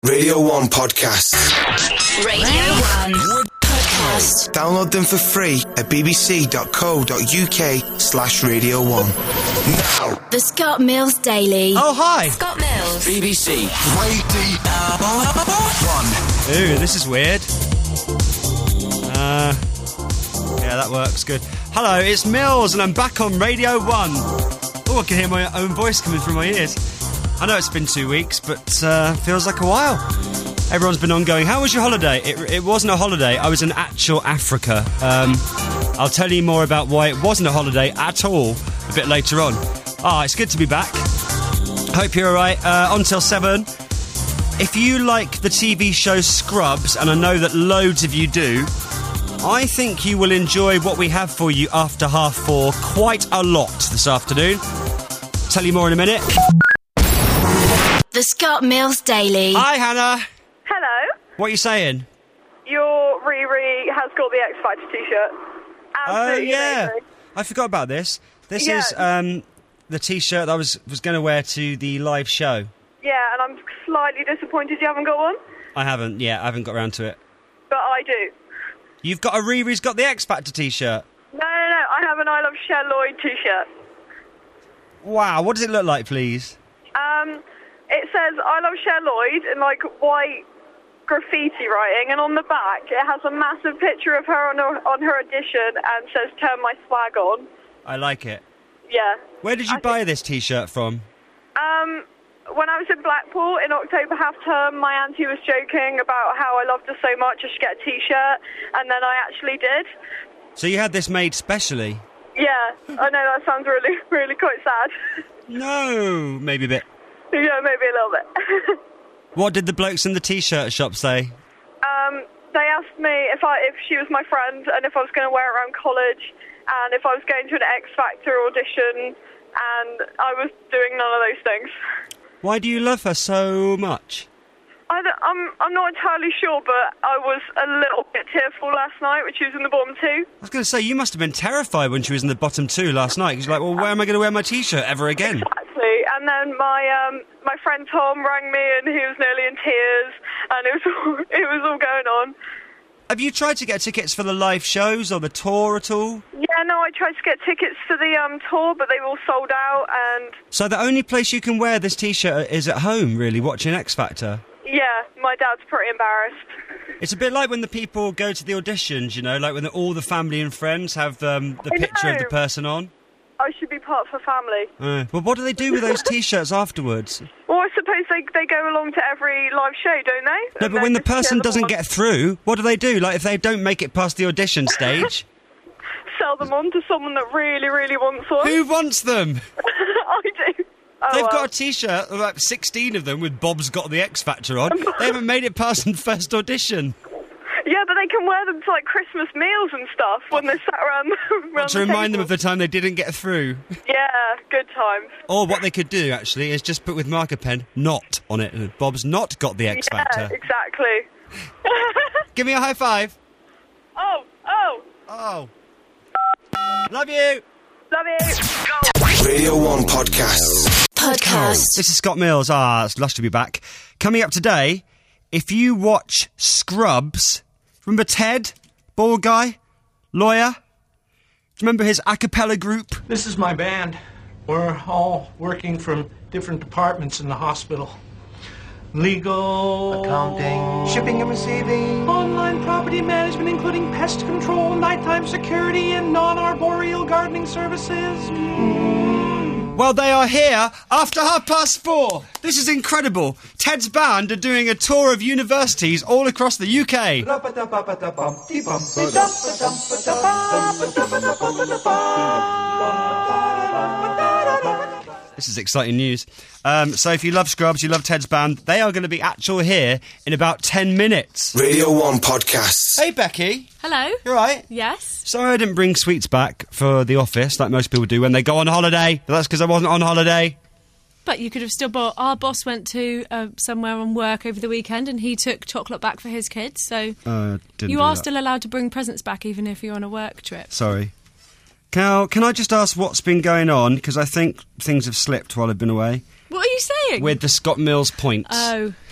Radio 1 Podcasts. Radio 1 Podcast. Download them for free at bbc.co.uk/Radio 1. Now. The Scott Mills Daily. Oh, hi. Scott Mills. BBC Radio 1. Ooh, this is weird. Yeah, that works good. Hello, it's Mills, and I'm back on Radio 1. Oh, I can hear my own voice coming through my ears. I know it's been 2 weeks, but feels like a while. Everyone's been ongoing. How was your holiday? It wasn't a holiday. I was in actual Africa. I'll tell you more about why it wasn't a holiday at all a bit later on. It's good to be back. Hope you're alright. On till 7. If you like the TV show Scrubs, and I know that loads of you do, I think you will enjoy what we have for you after 4:30 quite a lot this afternoon. Tell you more in a minute. The Scott Mills Daily. Hi, Hannah. Hello. What are you saying? Your Riri has got the X Factor t-shirt. Absolutely yeah. amazing. I forgot about this. This Yeah. is the T-shirt that I was going to wear to the live show. Yeah, and I'm slightly disappointed you haven't got one, I haven't got around to it. but I do. You've got a Riri's Got the X Factor T-shirt. No, I have an I Love Cher Lloyd t-shirt. Wow, what does it look like, please? It says I Love Cher Lloyd in like white graffiti writing, and on the back it has a massive picture of her on her audition and says "Turn my swag on." I like it. Yeah. Where did you buy this T-shirt from? When I was in Blackpool in October half-term, my auntie was joking about how I loved her so much I should get a t-shirt, and then I actually did. So you had this made specially? Yeah, I know that sounds really, really quite sad. No, maybe a bit. Yeah, maybe a little bit. What did the blokes in the T-shirt shop say? They asked me if she was my friend and if I was going to wear it around college and if I was going to an X Factor audition, and I was doing none of those things. Why do you love her so much? I'm not entirely sure, but I was a little bit tearful last night when she was in the bottom 2. I was going to say, you must have been terrified when she was in the bottom 2 last night. Because you're like, well, where am I going to wear my T-shirt ever again? Exactly. And then my friend Tom rang me and he was nearly in tears, and it was all going on. Have you tried to get tickets for the live shows or the tour at all? Yeah, no, I tried to get tickets for the tour, but they've all sold out, and... So the only place you can wear this T-shirt is at home, really, watching X Factor? Yeah, my dad's pretty embarrassed. It's a bit like when the people go to the auditions, you know, like when all the family and friends have the picture of the person on. I should be part of a family. Well, what do they do with those T-shirts afterwards? Well, I suppose they go along to every live show, don't they? No, And but when then the just person share them doesn't on. get through, what do they do? Like, if they don't make it past the audition stage? Sell them on to someone that really, really wants one. Who wants them? I do. Oh, They've well. got a T-shirt, like 16 of them, with Bob's Got the X Factor on. They haven't made it past the first audition. Yeah, but they can wear them to, like, Christmas meals and stuff when they're sat around To remind them of the time they didn't get through. Yeah, good times. Or what they could do, actually, is just put with marker pen, "not" on it. Bob's not got the X Factor. Yeah, exactly. Give me a high five. Oh. Oh. Love you. Love you. Radio 1 Podcasts. This is Scott Mills. It's lush to be back. Coming up today, if you watch Scrubs, remember Ted? Bald guy? Lawyer? Do you remember his a cappella group? This is my band. We're all working from different departments in the hospital. Legal, accounting, shipping and receiving, online property management, including pest control, nighttime security, and non-arboreal gardening services. Well, they are here after 4:30. This is incredible. Ted's band are doing a tour of universities all across the UK. This is exciting news. So if you love Scrubs, you love Ted's band, they are going to be actual here in about 10 minutes. Radio 1 Podcasts. Hey, Becky. Hello. You all right? Yes. Sorry I didn't bring sweets back for the office like most people do when they go on holiday. But that's because I wasn't on holiday. But you could have still bought... Our boss went to somewhere on work over the weekend and he took chocolate back for his kids, so... Didn't you do are that. still allowed to bring presents back even if you're on a work trip. Sorry. Can I just ask what's been going on? Because I think things have slipped while I've been away. What are you saying? With the Scott Mills points. Oh.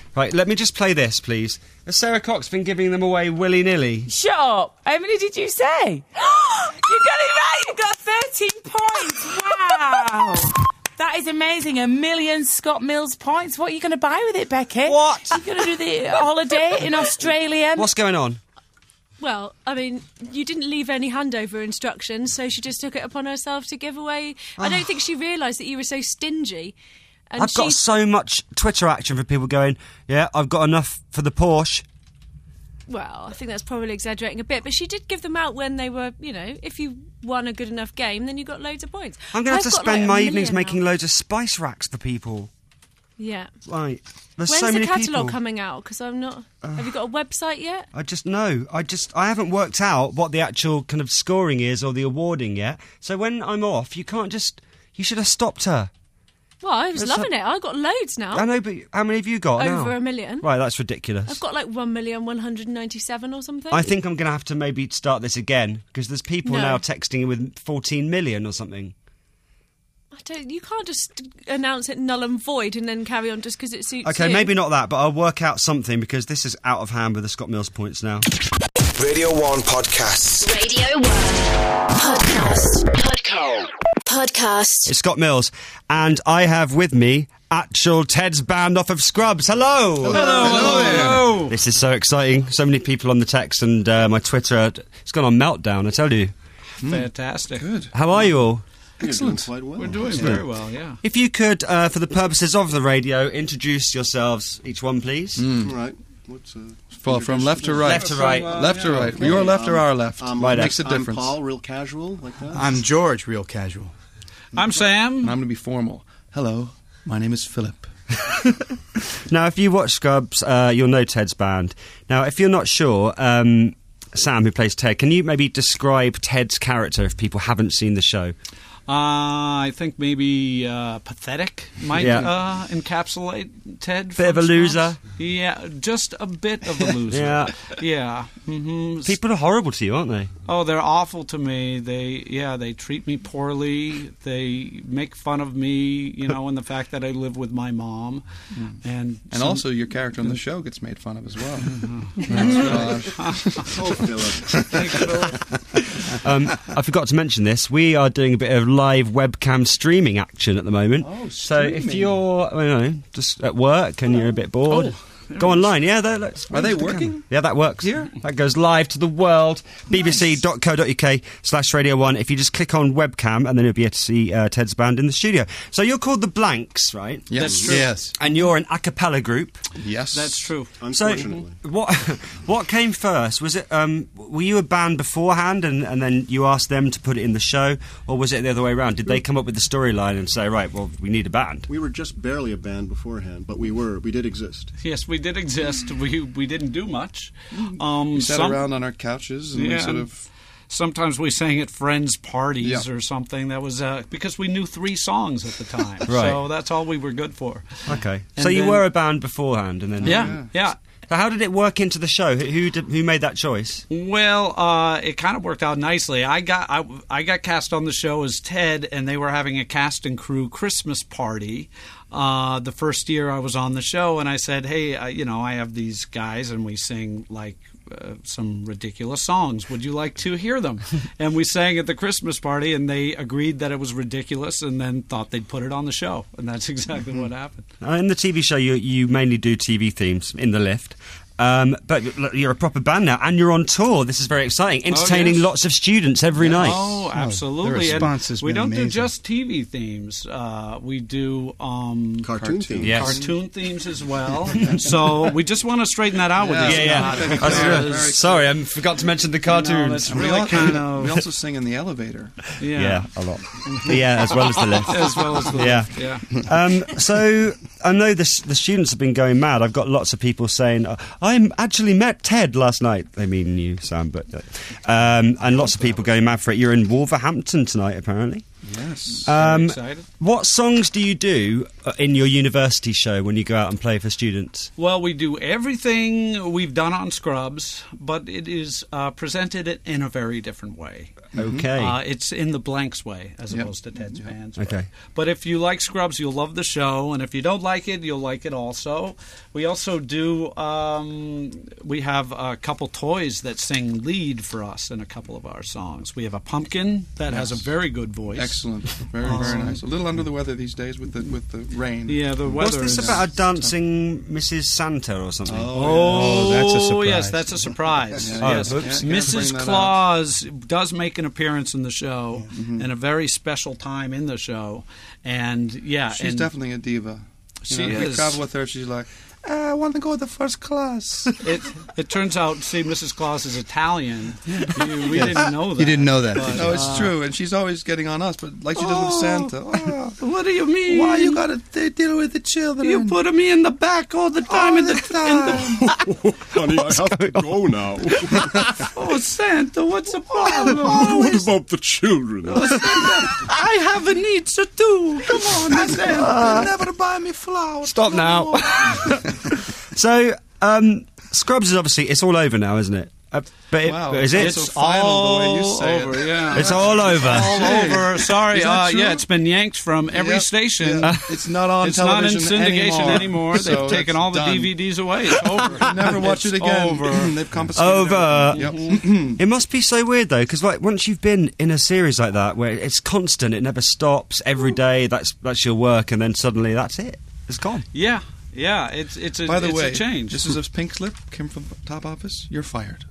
Right, let me just play this, please. Has Sarah Cox been giving them away willy-nilly? Shut up. How many did you say? You got it right. You got 13 points. Wow. That is amazing. 1 million Scott Mills points. What are you going to buy with it, Becky? What? You're going to do the holiday in Australia? What's going on? Well, I mean, you didn't leave any handover instructions, so she just took it upon herself to give away. I don't think she realised that you were so stingy. And I've got so much Twitter action for people going, yeah, I've got enough for the Porsche. Well, I think that's probably exaggerating a bit, but she did give them out when they were, you know, if you won a good enough game, then you got loads of points. I'm going to have to I've got, spend like, my 1 evenings million making now. loads of spice racks for people. Yeah. Right. There's When's so many the catalogue people. coming out? Because I'm not... have you got a website yet? I haven't worked out what the actual kind of scoring is or the awarding yet. So when I'm off, you can't just... You should have stopped her. Well, I was There's loving it. I got loads now. I know, but how many have you got now? Over 1 million. Right, that's ridiculous. I've got like 1,197 or something. I think I'm going to have to maybe start this again because there's people No. now texting with 14 million or something. You can't just announce it null and void and then carry on just because it suits Okay, you. maybe not that, but I'll work out something because this is out of hand with the Scott Mills points now. Radio 1 Podcasts. Radio 1 Podcast. It's Scott Mills, and I have with me actual Ted's band off of Scrubs. Hello! Hello! This is so exciting. So many people on the text and my Twitter. It's gone on meltdown, I tell you. Fantastic. Good. How are you all? Excellent. Quite well. We're doing very well, yeah. If you could, for the purposes of the radio, introduce yourselves, each one, please. All right. What's Well, from left to right. Left to right. Left to right. Your left or our left? Right, Makes a I'm difference. Paul, real casual, like that. I'm George, real casual. I'm Sam. And I'm going to be formal. Hello, my name is Philip. Now, if you watch Scrubs, you'll know Ted's band. Now, if you're not sure, Sam, who plays Ted, can you maybe describe Ted's character if people haven't seen the show? I think maybe pathetic might encapsulate Ted. Bit of a loser. Yeah, just a bit of a loser. Yeah. Yeah. Mm-hmm. People are horrible to you, aren't they? Oh, they're awful to me. They treat me poorly. They make fun of me, and the fact that I live with my mom. And Also, your character on the show gets made fun of as well. Oh, Philip. Thanks, Philip. I forgot to mention this. We are doing a bit of live webcam streaming action at the moment. Oh, so if streaming. you're, just at work and you're a bit bored, go online. Yeah, Are they working? Yeah, that works. Here? That goes live to the world. bbc.co.uk/Radio 1. If you just click on webcam, and then you'll be able to see Ted's band in the studio. So you're called the Blanks, right? Yes. That's true. Yes. And you're an a cappella group. Yes. That's true. Unfortunately. So what came first? Was it were you a band beforehand and then you asked them to put it in the show, or was it the other way around? Did they come up with the storyline and say, right, well, we need a band? We were just barely a band beforehand, but we did exist. Yes, we did exist. We didn't do much. We sat around on our couches and we sort of... Sometimes we sang at friends' parties Yeah. or something. That was because we knew 3 songs at the time. Right. So that's all we were good for. Okay. And So you then- were a band beforehand, and then Yeah. So how did it work into the show? Who made that choice? Well, it kind of worked out nicely. I got cast on the show as Ted, and they were having a cast and crew Christmas party the first year I was on the show, and I said, hey, I have these guys, and we sing like some ridiculous songs. Would you like to hear them? And we sang at the Christmas party, and they agreed that it was ridiculous, and then thought they'd put it on the show, and that's exactly what happened. In the TV show, you mainly do TV themes in the lift. But you're a proper band now, and you're on tour. This is very exciting. Entertaining yes. lots of students every night. Oh, absolutely. the response has And we been don't do amazing. just TV themes. We do Cartoon themes. Yes. cartoon themes as well. So we just want to straighten that out with these guys. That's sorry, I forgot to mention the cartoons. that's And really kind of... we also sing in the elevator. Yeah, a lot. Yeah, as well as the lift. As well as the Yeah. lift, yeah. So I know the students have been going mad. I've got lots of people saying, I actually met Ted last night. They mean you, Sam, but and lots of people going mad for it. You're in Wolverhampton tonight, apparently. Yes. I'm excited. What songs do you do in your university show when you go out and play for students? Well, we do everything we've done on Scrubs, but it is presented in a very different way. Okay. It's in the Blanks way, as opposed to Ted's Fans way. Okay. But if you like Scrubs, you'll love the show, and if you don't like it, you'll like it also. We also do, we have a couple toys that sing lead for us in a couple of our songs. We have a pumpkin that has a very good voice. Excellent. Very, very nice. A little under the weather these days with the rain. Yeah, the weather. What's this about a dancing Mrs. Santa or something? Oh, that's a surprise. Yes, that's a surprise. Yeah, Yes. oops. Mrs. Claus does make an appearance in the show, and a very special time in the show. And yeah, She's definitely a diva. She We is. travel with her, she's like, I want to go to first class. It turns out, see, Mrs. Claus is Italian. We didn't know that. You didn't know that. But, No, it's true, and she's always getting on us, but like she does with Santa. Oh, what do you mean? why you gotta deal with the children? You put me in the back all the time. Honey, I have to go now. Oh, Santa, what's the problem? What about the children? I have a needs too. Come on, Santa. Never buy me flowers. Stop now. So, Scrubs is obviously, it's all over now, isn't it? But Wow. is it? It's so final the way you say over, it. yeah. It's all over. All over. Sorry. Is that true? Yeah, it's been yanked from every Yep. station. Yeah. It's not on It's not in television syndication anymore. So They've taken it's all the done. DVDs away. It's over. Never watch it It's again. Over. They've confiscated Over. everything. Yep. It must be so weird though, because like once you've been in a series like that where it's constant, it never stops, every day that's your work, and then suddenly that's it. It's gone. Yeah. It's a By the it's way, a change. this is a pink slip, came from the top office. You're fired.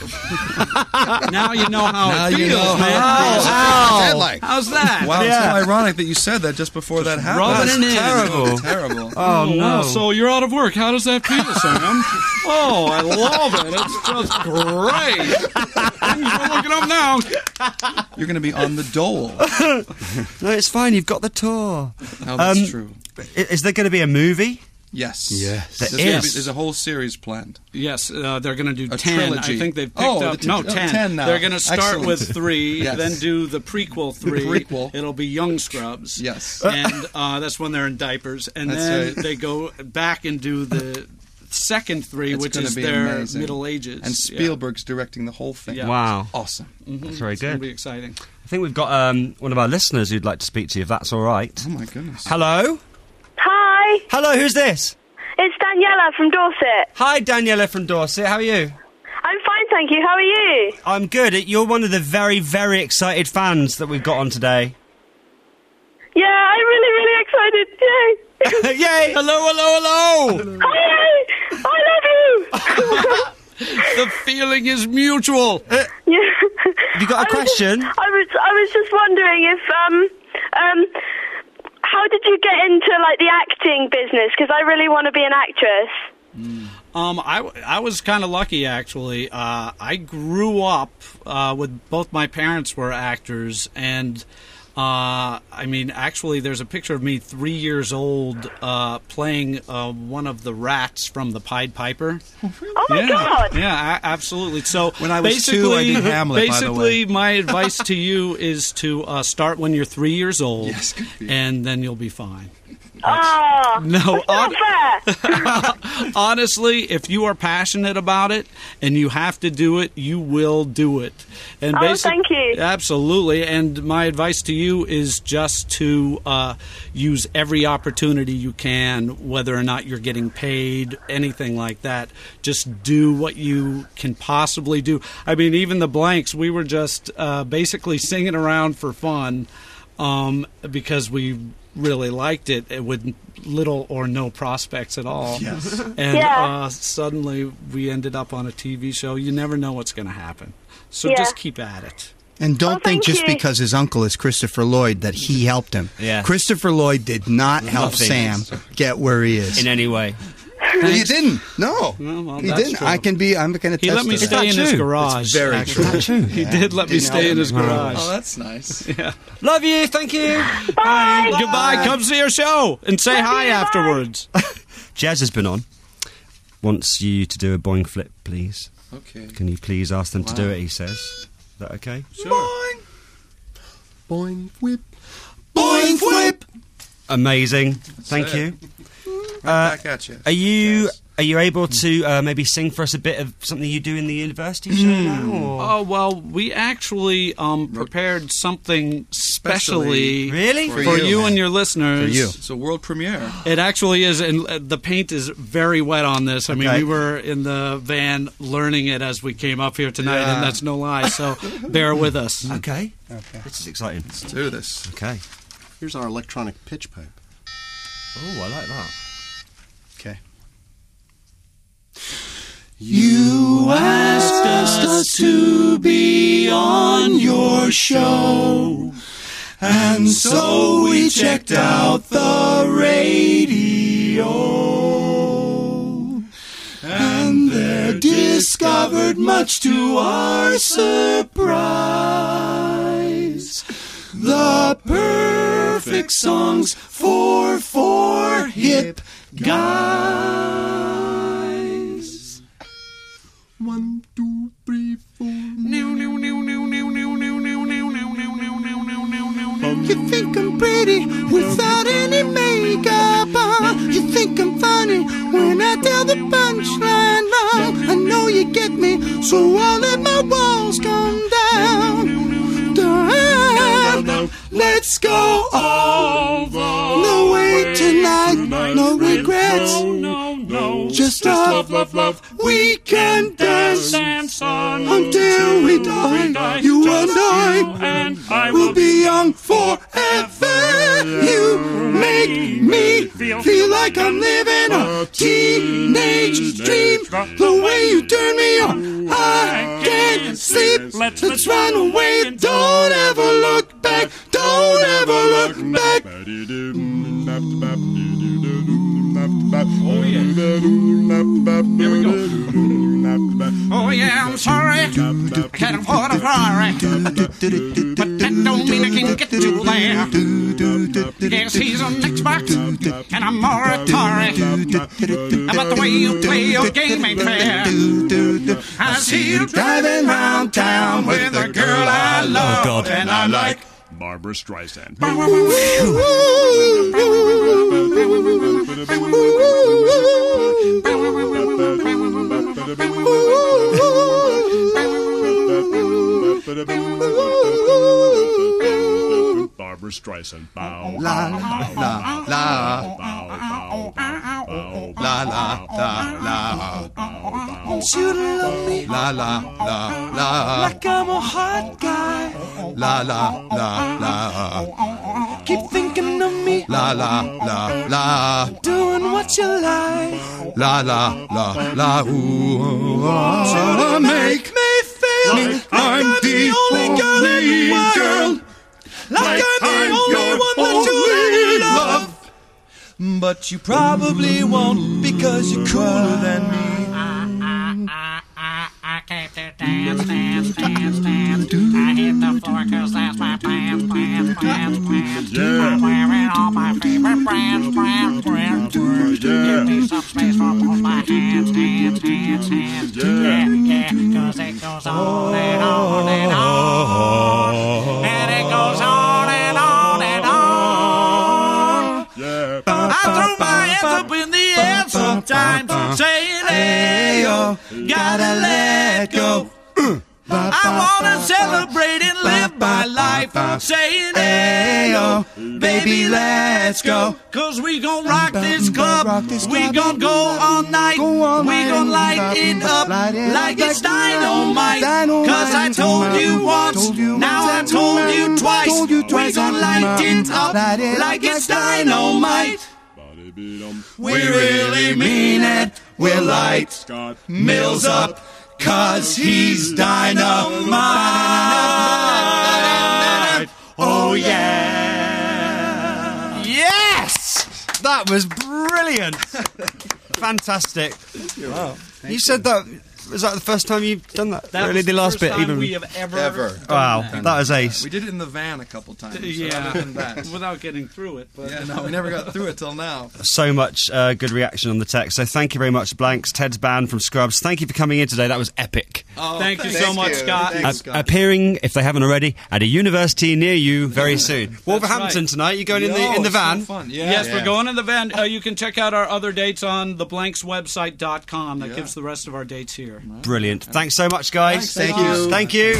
Now you know how Now it you feels, know man. how it feels. What's that like? How's that? Wow, Yeah. it's so ironic that you said that just before that happened. rubbing it in. Terrible. Terrible. Oh no. Wow, so you're out of work. How does that feel, Sam? Oh, I love it. It's just great. Things are looking up now. You're going to be on the dole. No, it's fine. You've got the tour. No, that's true. Is there going to be a movie? Yes. Yes. There's a whole series planned. Yes, they're going to do A 10. trilogy. I think they've picked Oh, up... the No, t- 10. 10 now. They're going to start Excellent. with 3, Yes. then do the prequel 3. The prequel. It'll be Young Scrubs. Yes. And that's when they're in diapers. And That's then right. they go back and do the second 3, It's which gonna is be their amazing. Middle Ages. And Spielberg's directing the whole thing. Yeah. Wow. Awesome. That's very It's going to good. be exciting. I think we've got one of our listeners who'd like to speak to you, if that's all right. Oh, my goodness. Hello? Hi, Hello, who's this? it's Daniela from Dorset. Hi, Daniela from Dorset. How are you? I'm fine, thank you. How are you? I'm good. You're one of the very, very excited fans that we've got on today. Yeah, I'm really, really excited. Yay! Yay! Hello! Hi, I love you. The feeling is mutual. Yeah. Have you got a question? I was just wondering if how did you get into like the acting business? Because I really want to be an actress. I was kind of lucky, actually. I grew up with both my parents were actors, and I mean, actually, there's a picture of me 3 years old playing one of the rats from the Pied Piper. Oh my God! Yeah, absolutely. So When I was 2, I did Hamlet, by the way. Basically, my advice to you is to start when you're 3 years old, Yes, good for you. and then you'll be fine. Oh, No, it's not fair. honestly, if you are passionate about it and you have to do it, you will do it. And Oh, thank you. Absolutely. And my advice to you is just to use every opportunity you can, whether or not you're getting paid, anything like that. Just do what you can possibly do. I mean, even the Blanks, we were just basically singing around for fun because we really liked it with little or no prospects at all. Yes. And Yeah. suddenly we ended up on a TV show. You never know what's going to happen. So Yeah. just keep at it. And don't think thank just you. because his uncle is Christopher Lloyd that he helped him. Yeah. Christopher Lloyd did not help Nothing. Sam get where he is. In any way. He didn't. No. Well, he that's didn't. true. I'm going to He let me to stay that. in his true? garage. It's very actually. true. He did let me Didn't stay help in his him. garage. Oh, that's nice. Yeah. Love you. Thank you. Bye. Goodbye. Come see our show and say hi you, bye. afterwards. Jazz has been on. Wants you to do a boing flip, please. Okay. Can you please ask them to do Wow. it, he says. Is that okay? Sure. Boing, whip. Boing, whip. Amazing. Thank you. Back at you. Are you able to maybe sing for us a bit of something you do in the university show now? Or? Oh, well, we actually prepared something specially really? for you and your listeners. For you. It's a world premiere. It actually is, and the paint is very wet on this. I mean, we were in the van learning it as we came up here tonight, and that's no lie, so bear with us. Okay. This is exciting. Let's do this. Okay. Here's our electronic pitch pipe. Oh, I like that. Okay. You asked us to be on your show, and so we checked out the radio, and there discovered, much to our surprise, the perfect songs for four hip guys. 1, 2, 3, 4. You think I'm pretty without any makeup on. You think I'm funny when I tell the punchline wrong. I know you get me, so I'll let my walls come down. Let's go over. No way tonight, no regrets. Just love, love, love. We can dance until we die. You and I will be young forever. You make me feel like I'm living a teenage dream. The way you turn me on, I can't sleep. Let's run away. Don't ever look back. Don't ever look back. Oh yeah. Here we go. Oh yeah, I'm sorry. I can't afford a Ferrari, but that don't mean I can get you there. Yes, he's on Xbox, and I'm Moritari. But the way you play your game ain't fair. I see you driving round town with a girl I love, and I like Barbara Streisand. Barbara Streisand. Bow, la la la la la la la. Want you to love me, la la la la, like I'm a hot guy, la la la la. Keep thinking of me, la la la la, doing what you like, la la la la. Ooh, make me feel like I'm the only girl in the world. Like I'm the only one that you really love. But you probably won't, because you're cooler than me. I came to dance. I hit the floor 'cause that's my plans. Yeah. I'm wearing all my favorite brands. Give me some space for both my hands. Yeah, 'cause it goes on and on and on. And it goes on and on and on. Yeah. I throw my hands up in the air sometimes, saying, hey, yo, gotta let go. I wanna celebrate and live my life, saying, hey, yo, baby, let's go. 'Cause we gon' rock this club, we gon' go all night, we gon' light it up like it's dynamite. 'Cause I told you once, now I told you twice, we gon' light it up like it's dynamite. We really mean it, we'll light Scott Mills up, 'cause he's dynamite. Oh yeah. Yes! That was brilliant. Fantastic. Wow. You said that Was that the first time you've done that? That really, was the last first bit, time even we have ever done wow, that. that was ace. We did it in the van a couple times. Yeah, other than that. without getting through it. But Yeah, no, we never got through it till now. So much good reaction on the text. So thank you very much, Blanks, Ted's band from Scrubs. Thank you for coming in today. That was epic. Oh, Thank you so much, Scott. Thanks, Scott. Appearing, if they haven't already, at a university near you very soon. Wolverhampton right. tonight. You going in Oh, the it's van? so fun. Yeah. Yes, we're going in the van. You can check out our other dates on theblankswebsite.com. That gives the rest of our dates here. Brilliant. Thanks so much, guys. Thank you. Thank you.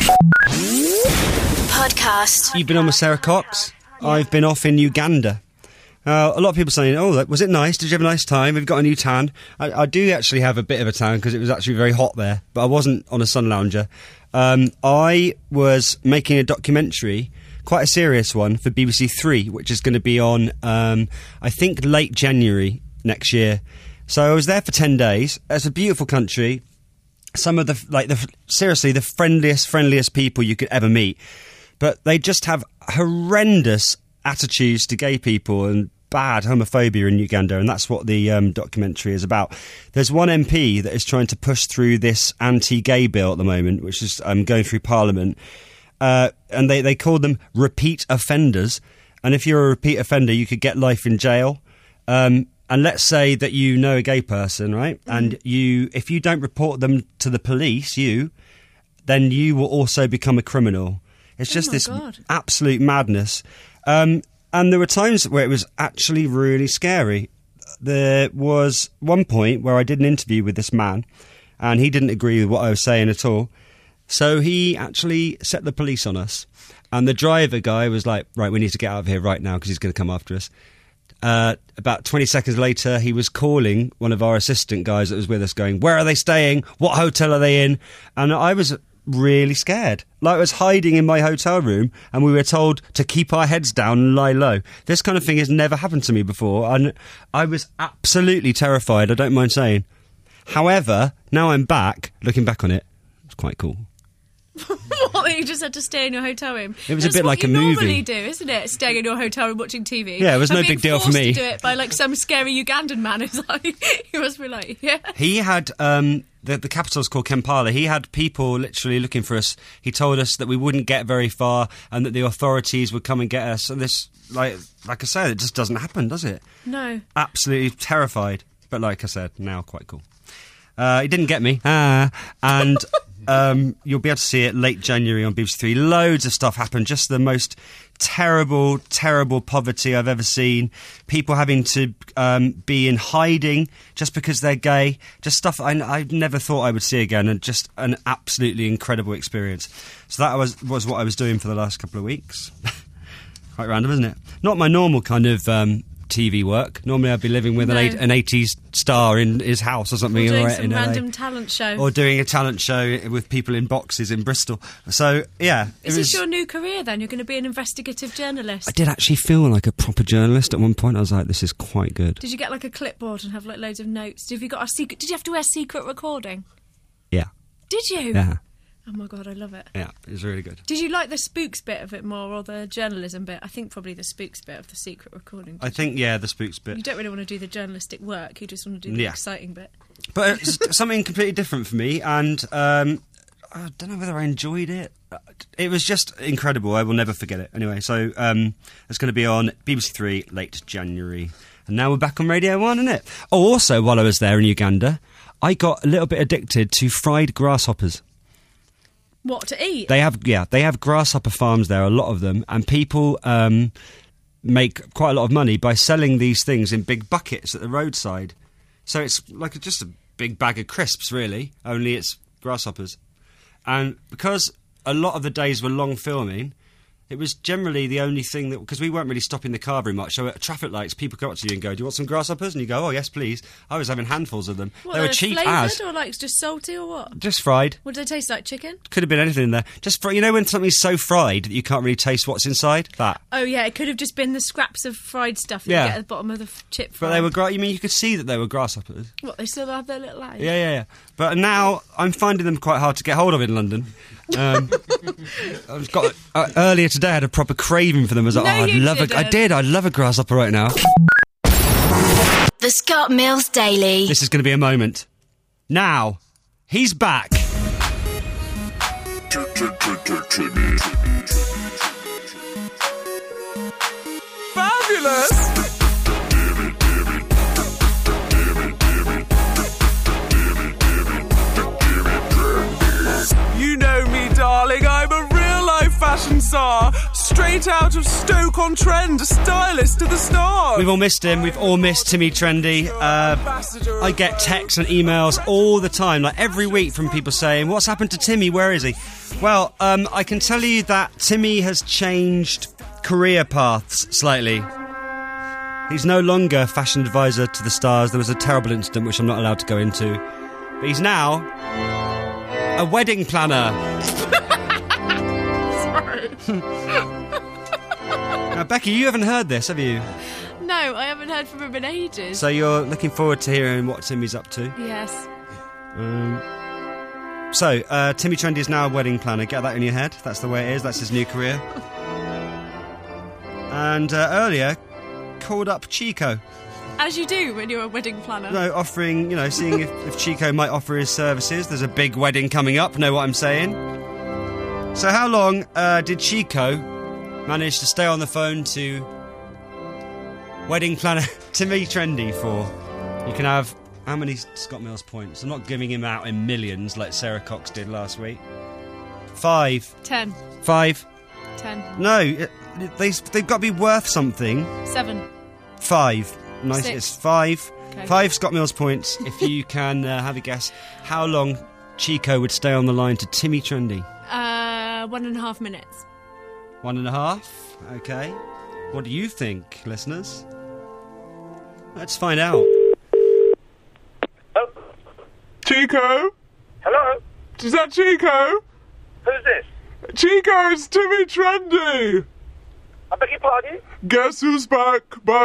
Podcast. You've been on with Sarah Cox. I've been off in Uganda. A lot of people saying, "Oh, was it nice? Did you have a nice time? Have you got a new tan?" I do actually have a bit of a tan because it was actually very hot there, but I wasn't on a sun lounger. I was making a documentary, quite a serious one, for BBC Three, which is going to be on, I think, late January next year. So I was there for 10 days. It's a beautiful country. Some of seriously, the friendliest people you could ever meet. But they just have horrendous attitudes to gay people and bad homophobia in Uganda, and that's what the documentary is about. There's one MP that is trying to push through this anti-gay bill at the moment, which is going through Parliament, and they call them repeat offenders. And if you're a repeat offender, you could get life in jail. And let's say that you know a gay person, right? And if you don't report them to the police, then you will also become a criminal. It's just this absolute madness. And there were times where it was actually really scary. There was one point where I did an interview with this man, and he didn't agree with what I was saying at all. So he actually set the police on us. And the driver guy was like, right, we need to get out of here right now because he's going to come after us. About 20 seconds later, he was calling one of our assistant guys that was with us going, where are they staying? What hotel are they in? And I was really scared. Like I was hiding in my hotel room and we were told to keep our heads down and lie low. This kind of thing has never happened to me before and I was absolutely terrified, I don't mind saying. However, now I'm back, looking back on it, it's quite cool. What, you just had to stay in your hotel room? It was a bit like a movie. That's what you normally do, isn't it? Staying in your hotel room watching TV. Yeah, it was no big deal for me. To do it by like some scary Ugandan man who's like, he must be like, yeah. He had the capital's called Kampala. He had people literally looking for us. He told us that we wouldn't get very far and that the authorities would come and get us. And this, like I said, it just doesn't happen, does it? No. Absolutely terrified. But like I said, now quite cool. He didn't get me. And you'll be able to see it late January on BBC Three. Loads of stuff happened. Just the most terrible, terrible poverty I've ever seen. People having to be in hiding just because they're gay. Just stuff I never thought I would see again, and just an absolutely incredible experience. So that was what I was doing for the last couple of weeks. Quite random, isn't it? Not my normal kind of TV work. Normally I'd be living with an 80s star in his house or something. Or doing in some LA. random talent show. Or doing a talent show with people in boxes in Bristol. So, yeah. Is this your new career then? You're going to be an investigative journalist? I did actually feel like a proper journalist at one point. I was like, this is quite good. Did you get like a clipboard and have like loads of notes? Did you have to wear secret recording? Yeah. Did you? Yeah. Oh my God, I love it. Yeah, it was really good. Did you like the spooks bit of it more or the journalism bit? I think probably the spooks bit of the secret recording. I think, yeah, the spooks bit. You don't really want to do the journalistic work, you just want to do the exciting bit. But it's something completely different for me, and I don't know whether I enjoyed it. It was just incredible. I will never forget it. Anyway, so it's going to be on BBC Three late January. And now we're back on Radio 1, isn't it? Oh, also, while I was there in Uganda, I got a little bit addicted to fried grasshoppers. What, to eat? They have grasshopper farms there, a lot of them, and people make quite a lot of money by selling these things in big buckets at the roadside. So it's like just a big bag of crisps, really, only it's grasshoppers. And because a lot of the days were long filming, it was generally the only thing that... Because we weren't really stopping the car very much, so at traffic lights, people go up to you and go, do you want some grasshoppers? And you go, oh, yes, please. I was having handfuls of them. What, they were cheap as... or like just salty or what? Just fried. What did they taste like, chicken? Could have been anything in there. Just you know when something's so fried that you can't really taste what's inside? That. Oh, yeah, it could have just been the scraps of fried stuff that you get at the bottom of the chip fry. But they were... You mean you could see that they were grasshoppers? What, they still have their little eyes? Yeah. But now I'm finding them quite hard to get hold of in London. I've got earlier today I had a proper craving for them. I was like, I'd love a grasshopper right now. The Scott Mills Daily. This is going to be a moment. Now, He's back. Fabulous! You know me, darling, I'm a real-life fashion star. Straight out of Stoke-on-Trent, a stylist to the stars. We've all missed him. We've all missed Timmy Trendy. I get texts and emails all the time, like every week, from people saying, what's happened to Timmy? Where is he? Well, I can tell you that Timmy has changed career paths slightly. He's no longer fashion advisor to the stars. There was a terrible incident which I'm not allowed to go into. But he's now a wedding planner. Sorry. Now, Becky, you haven't heard this, have you? No, I haven't heard from him in ages. So you're looking forward to hearing what Timmy's up to? Yes. So, Timmy Trendy is now a wedding planner. Get that in your head. That's the way it is. That's his new career. And earlier, called up Chico. As you do when you're a wedding planner. No, offering, seeing if Chico might offer his services. There's a big wedding coming up, know what I'm saying? So how long did Chico manage to stay on the phone to wedding planner Timmy Trendy for? You can have how many Scott Mills points? I'm not giving him out in millions like Sarah Cox did last week. 5. 10. 5. 10. No, they've got to be worth something. 7. 5. Nice. 6. It's 5. Okay. 5 Scott Mills points if you can have a guess how long Chico would stay on the line to Timmy Trendy. 1.5 minutes. 1.5. Okay. What do you think, listeners? Let's find out. Oh. Chico? Hello? Is that Chico? Who's this? Chico, it's Timmy Trendy. I beg your pardon? Guess who's back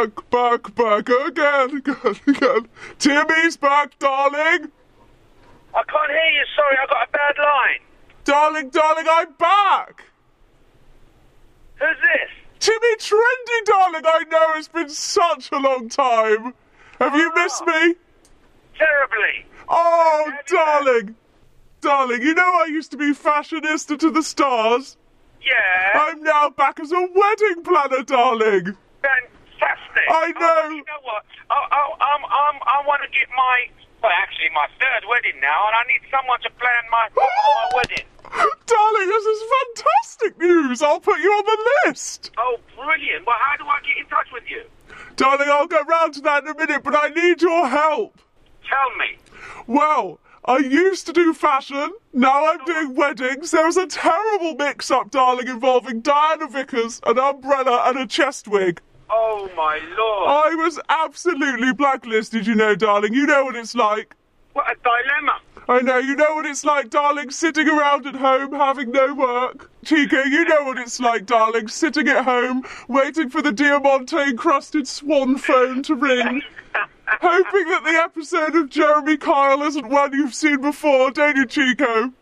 again. Timmy's back, darling. I can't hear you, sorry, I got a bad line. Darling, I'm back. Who's this? Timmy Trendy, darling, I know it's been such a long time. Have you missed me? Terribly. Oh, darling. Darling, you know I used to be fashionista to the stars? Yeah. I'm now back as a wedding planner, darling. Fantastic. I know. Oh, you know what? I want to get my third wedding now, and I need someone to plan my wedding. Darling, this is fantastic news. I'll put you on the list. Oh, brilliant. Well, how do I get in touch with you? Darling, I'll get round to that in a minute, but I need your help. Tell me. Well, I used to do fashion, now I'm doing weddings. There was a terrible mix-up, darling, involving Diana Vickers, an umbrella and a chest wig. Oh, my Lord. I was absolutely blacklisted, you know, darling. You know what it's like. What a dilemma. I know, you know what it's like, darling, sitting around at home, having no work. Chico, you know what it's like, darling, sitting at home, waiting for the Diamante-encrusted swan phone to ring. Hoping that the episode of Jeremy Kyle isn't one you've seen before, don't you, Chico?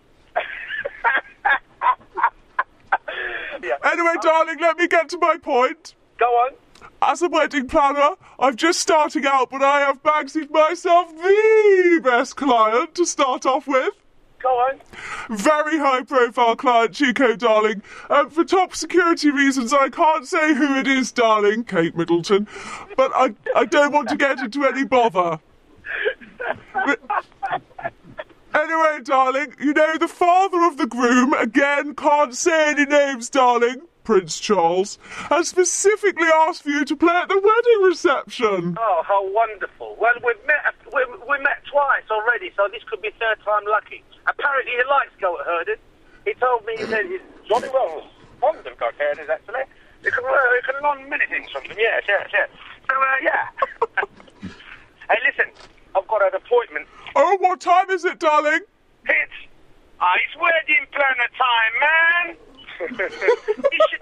Yeah. Anyway, darling, let me get to my point. Go on. As a wedding planner, I'm just starting out, but I have banksied myself the best client to start off with. Go on. Very high-profile client, Chico, darling. For top security reasons, I can't say who it is, darling, Kate Middleton, but I don't want to get into any bother. But, anyway, darling, you know, the father of the groom, again, can't say any names, darling, Prince Charles, has specifically asked for you to play at the wedding reception. Oh, how wonderful. Well, we met twice already, so this could be third time lucky. Apparently he likes Go at Herders. He told me that he's Johnny Wells fond of Go at Herders, actually. You can learn many things from them, yes. So, yeah. Hey, listen, I've got an appointment. Oh, what time is it, darling? It's wedding planner time, man. You should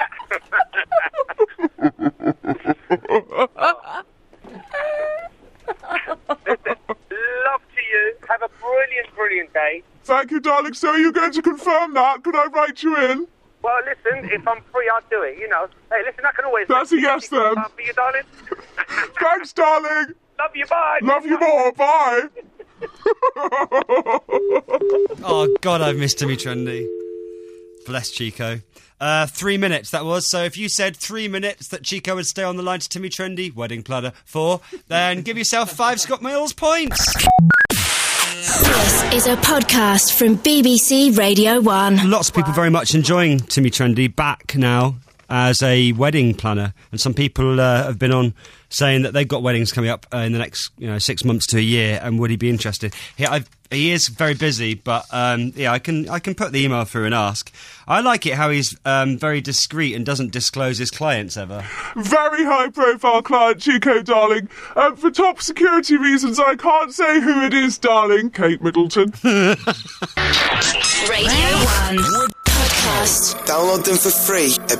know that. Listen, love to you. Have a brilliant day. Thank you, darling. So are you going to confirm that? Could I write you in? Well, listen, if I'm free, I'll do it, you know. Hey, listen, I can always... That's a yes, then. For you, darling. Thanks, darling. Love you, bye. Love you more, bye. Oh, God, I've missed Timmy Trendy. Bless Chico. 3 minutes, that was. So if you said 3 minutes that Chico would stay on the line to Timmy Trendy, wedding platter 4, then give yourself 5 Scott Mills points. This is a podcast from BBC Radio 1. Lots of people very much enjoying Timmy Trendy back now as a wedding planner, and some people have been on saying that they've got weddings coming up in the next 6 months to a year, and would he be interested? He is very busy, but I can put the email through and ask. I like it how he's very discreet and doesn't disclose his clients ever. Very high-profile client, Chico, darling. For top security reasons, I can't say who it is, darling. Kate Middleton. Radio 1 Podcast. Download them for free at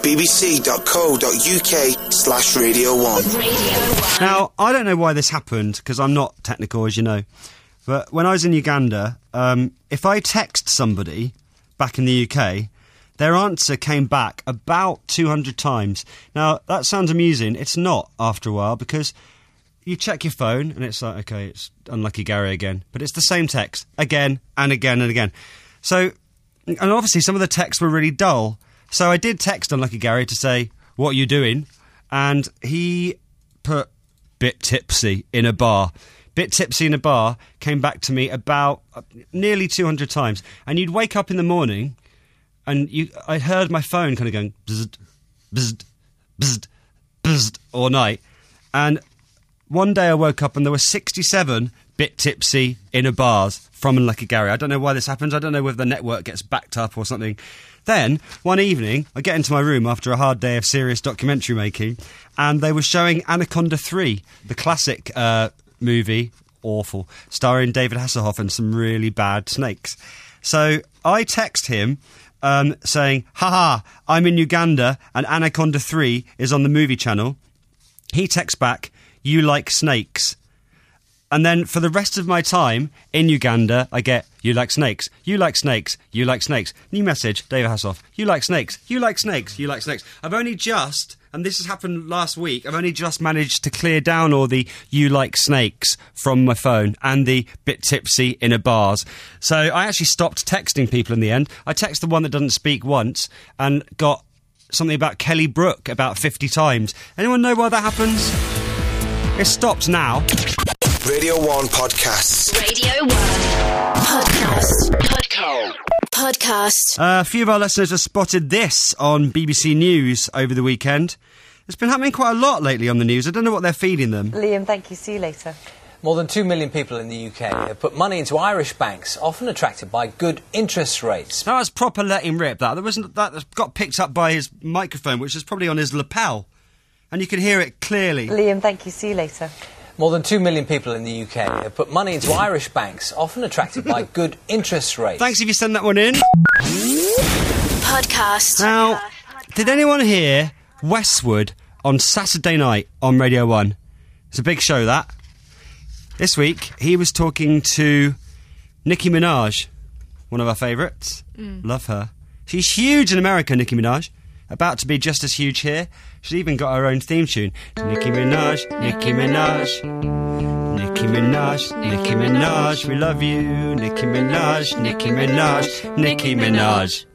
bbc.co.uk/Radio1. Now, I don't know why this happened, because I'm not technical, as you know. But when I was in Uganda, if I text somebody back in the UK, their answer came back about 200 times. Now, that sounds amusing. It's not, after a while, because you check your phone and it's like, OK, it's Unlucky Gary again. But it's the same text again and again and again. So, and obviously some of the texts were really dull. So I did text Unlucky Gary to say, what are you doing? And he put bit tipsy in a bar. Bit tipsy in a bar came back to me about nearly 200 times. And you'd wake up in the morning and I heard my phone kind of going bzzzt, bzzzt, bzzzt, bzzzt all night. And one day I woke up and there were 67 bit tipsy in a bars from Unlucky Gary. I don't know why this happens. I don't know whether the network gets backed up or something. Then, one evening, I get into my room after a hard day of serious documentary making, and they were showing Anaconda 3, the classic movie, awful, starring David Hasselhoff and some really bad snakes. So I text him saying, haha, I'm in Uganda and Anaconda 3 is on the movie channel. He texts back, you like snakes. And then for the rest of my time in Uganda, I get, you like snakes, you like snakes, you like snakes. New message, David Hasselhoff, you like snakes, you like snakes, you like snakes. I've only just, and this has happened last week, I've only just managed to clear down all the you like snakes from my phone and the bit tipsy in a bars. So I actually stopped texting people in the end. I texted the one that doesn't speak once and got something about Kelly Brook about 50 times. Anyone know why that happens? It stopped now. Radio 1 Podcasts. Radio 1 Podcast. A few of our listeners have spotted this on BBC News over the weekend. It's been happening quite a lot lately on the news. I don't know what they're feeding them. Liam, thank you. See you later. More than 2 million people in the UK have put money into Irish banks, often attracted by good interest rates. That was proper let him rip, that. That got picked up by his microphone, which is probably on his lapel. And you could hear it clearly. Liam, thank you. See you later. More than 2 million people in the UK have put money into Irish banks, often attracted by good interest rates. Thanks if you send that one in. Podcast. Now, did anyone hear Westwood on Saturday night on Radio 1? It's a big show, that. This week, he was talking to Nicki Minaj, one of our favourites. Love her. She's huge in America, Nicki Minaj. About to be just as huge here. She's even got her own theme tune. Nicki Minaj, Nicki Minaj, Nicki Minaj, Nicki Minaj, we love you. Nicki Minaj, Nicki Minaj, Nicki Minaj.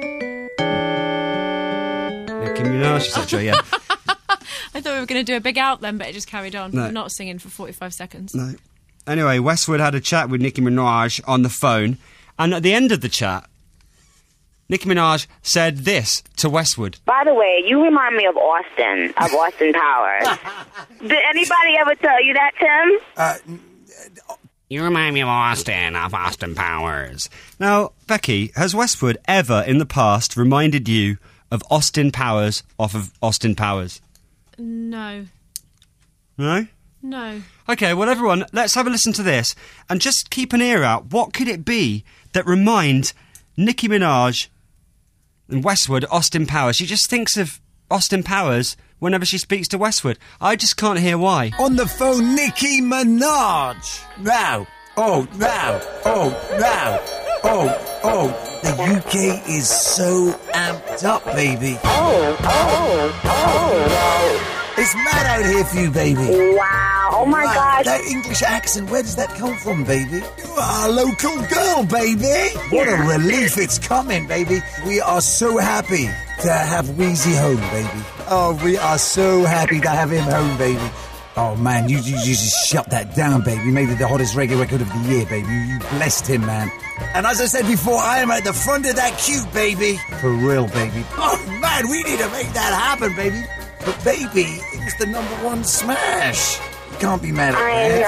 Nicki Minaj, etc. Yeah. I thought we were going to do a big out then, but it just carried on. No. We're not singing for 45 seconds. No. Anyway, Westwood had a chat with Nicki Minaj on the phone, and at the end of the chat, Nicki Minaj said this to Westwood. By the way, you remind me of Austin Powers. Did anybody ever tell you that, Tim? You remind me of Austin Powers. Now, Becky, has Westwood ever in the past reminded you of Austin Powers off of Austin Powers? No. No? No. OK, well, everyone, let's have a listen to this and just keep an ear out. What could it be that reminds Nicki Minaj and Westwood Austin Powers? She just thinks of Austin Powers whenever she speaks to Westwood. I just can't hear why. On the phone, Nicki Minaj. Now. Oh, now. Oh, now. Oh. The UK is so amped up, baby. Oh. It's mad out here for you, baby. Wow. Oh my God. That English accent, where does that come from, baby? You are a local girl, baby. What a relief it's coming, baby. We are so happy to have Weezy home, baby. Oh, we are so happy to have him home, baby. Oh, man, you just shut that down, baby. You made it the hottest reggae record of the year, baby. You blessed him, man. And as I said before, I am at the front of that queue, baby. For real, baby. Oh, man, we need to make that happen, baby. But, baby, it was the #1 smash. You can't be mad at that.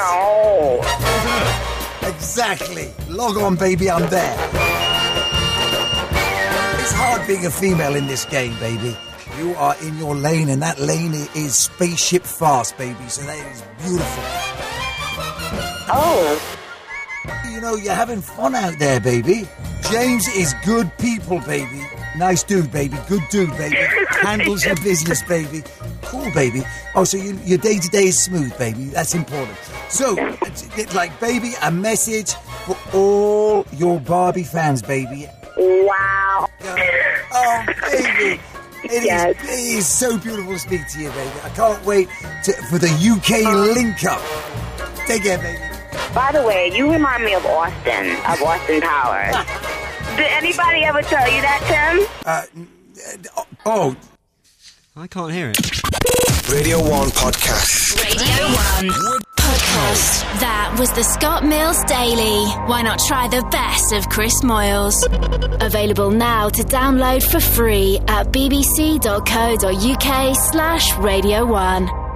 I know. Exactly. Log on, baby, I'm there. It's hard being a female in this game, baby. You are in your lane, and that lane is spaceship fast, baby. So that is beautiful. Oh. You know, you're having fun out there, baby. James is good people, baby. Nice dude, baby. Good dude, baby. Handles your business, baby. Cool, baby. Oh, so your day-to-day is smooth, baby. That's important. So, it's like, baby, a message for all your Barbie fans, baby. Wow. Oh, baby. It is so beautiful to speak to you, baby. I can't wait for the UK link-up. Take care, baby. By the way, you remind me of Austin Powers. Did anybody ever tell you that, Tim? Oh. I can't hear it. Radio 1 Podcast. Radio 1 Podcast. That was the Scott Mills Daily. Why not try the best of Chris Moyles? Available now to download for free at bbc.co.uk/Radio 1.